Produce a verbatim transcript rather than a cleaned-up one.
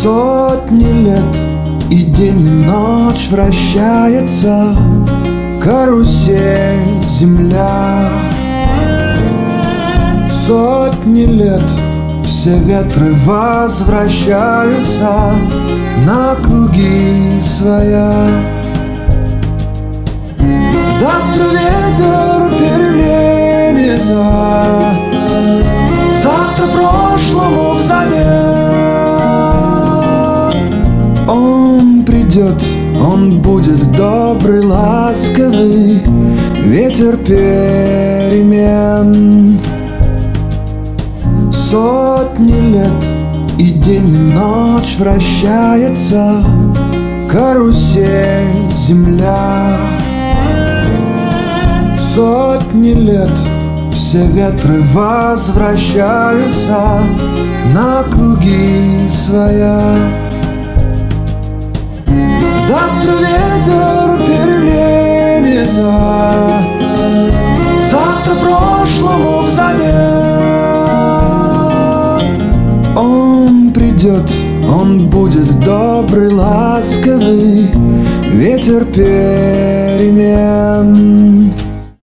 Сотни лет и день и ночь вращается карусель земля. Сотни лет все ветры возвращаются на круги своя. Завтра ветер переменится, завтра прошлому взамен. Он придет, он будет добрый, ласковый, ветер перемен. Сотни лет и день и ночь вращается карусель земля. Сотни лет все ветры возвращаются на круги своя. Завтра ветер переменится, завтра прошлому взамен. Он придет, он будет добрый, ласковый, ветер перемен.